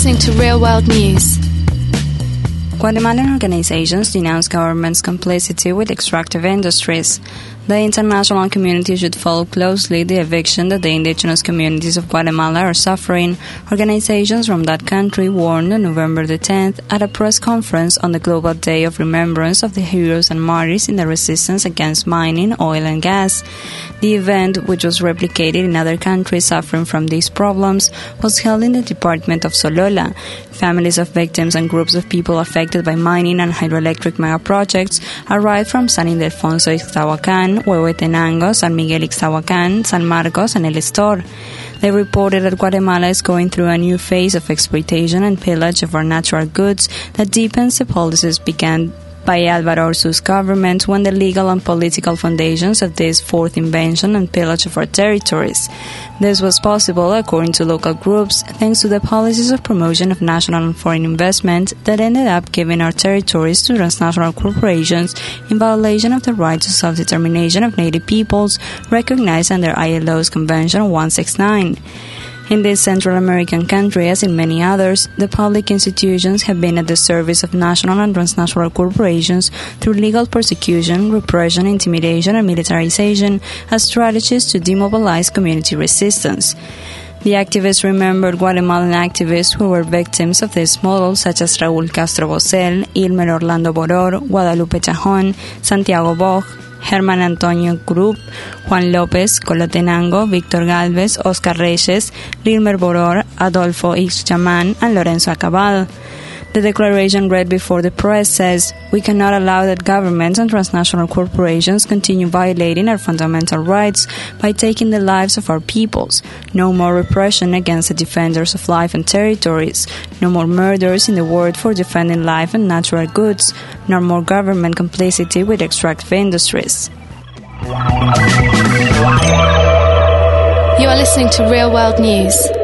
listening to Real World News. Guatemalan organizations denounce government's complicity with extractive industries. The international community should follow closely the eviction that the indigenous communities of Guatemala are suffering. Organizations from that country warned on November the 10th at a press conference on the Global Day of Remembrance of the Heroes and Martyrs in the resistance against mining, oil and gas. The event, which was replicated in other countries suffering from these problems, was held in the department of Solola. Families of victims and groups of people affected by mining and hydroelectric mega projects arrived from San Ildefonso Ixtahuacan, Huehuetenango, San Miguel Ixtahuacan, San Marcos, and El Estor. They reported that Guatemala is going through a new phase of exploitation and pillage of our natural goods that deepens the policies began by Álvaro Orsú's government when the legal and political foundations of this fourth invasion and pillage of our territories. This was possible, according to local groups, thanks to the policies of promotion of national and foreign investment that ended up giving our territories to transnational corporations in violation of the right to self-determination of native peoples recognized under ILO's Convention 169. In this Central American country, as in many others, the public institutions have been at the service of national and transnational corporations through legal persecution, repression, intimidation, and militarization as strategies to demobilize community resistance. The activists remembered Guatemalan activists who were victims of this model, such as Raúl Castro Bosel, Ilmer Orlando Boror, Guadalupe Chajón, Santiago Bosch, Germán Antonio Krupp, Juan López, Colotenango, Víctor Galvez, Oscar Reyes, Rilmer Boror, Adolfo X. Chamán, and Lorenzo Acabal. The declaration read before the press says, "We cannot allow that governments and transnational corporations continue violating our fundamental rights by taking the lives of our peoples. No more repression against the defenders of life and territories. No more murders in the word for defending life and natural goods. Nor more government complicity with extractive industries." You are listening to Real World News.